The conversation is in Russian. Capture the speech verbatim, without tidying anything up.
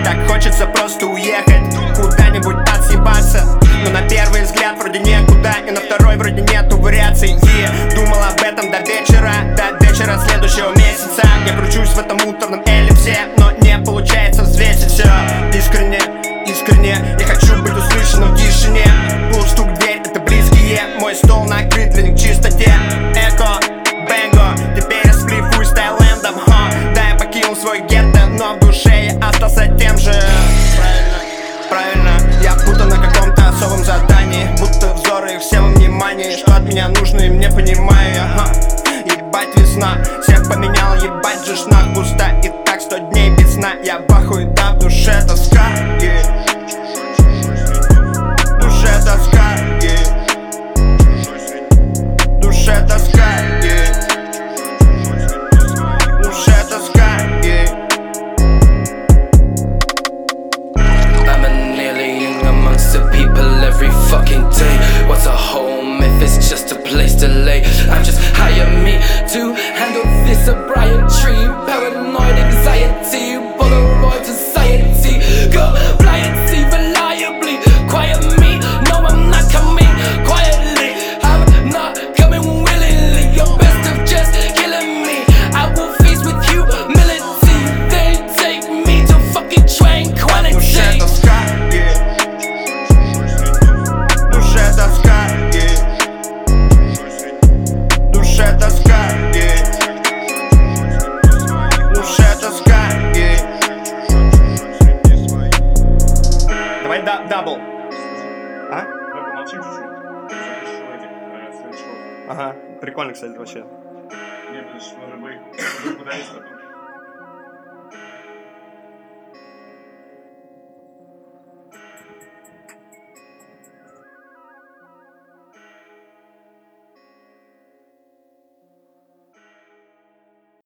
Так хочется просто уехать, куда-нибудь отъебаться. Но на первый взгляд вроде некуда, и на второй вроде нету вариаций. И думал об этом до вечера, до вечера следующего месяца. Я кручусь в этом муторном эллипсе, но не получается взвесить все. Искренне, искренне, я хочу быть услышанным в тишине. Полустук в дверь, это близкие, мой стол накрыт для них в чистоте. Эко, бэнго, теперь я сплифуюсь с Таилендом. Ха, да, я покинул свой гетто, но в душе я остался тем же. Правильно, правильно, я будто на каком-то особом задании, будто взоры их все во внимании. Что от меня нужно, им не понимаю я. Ха, ебать весна, всех поменял, ебать же шнах пуста. И так сто дней без сна, я бахаю, да в душе тоска. Yeah. В душе тоска, yeah. В душе тоска, yeah. В душе тоска, yeah. I'm an alien amongst the people every fucking day. What's a home if it's just a place to lay? I just hire me to handle this sobriety, paranoid anxiety, Polaroid society, compliancy, reliably, quiet me, no I'm not coming quietly, I'm not coming willingly, you're best of just killing me, I will face with humility, they take me to fucking tranquility. Душе тоска, yeah. Душе тоска, yeah. Душе тоска, yeah. Душе тоска, yeah. Давай да, дабл. А? Давай помолчим чуть-чуть. Запишу этих, э, следующих. Ага, прикольно, кстати, вообще. Нет, потому что нужно выехать. Куда есть потом.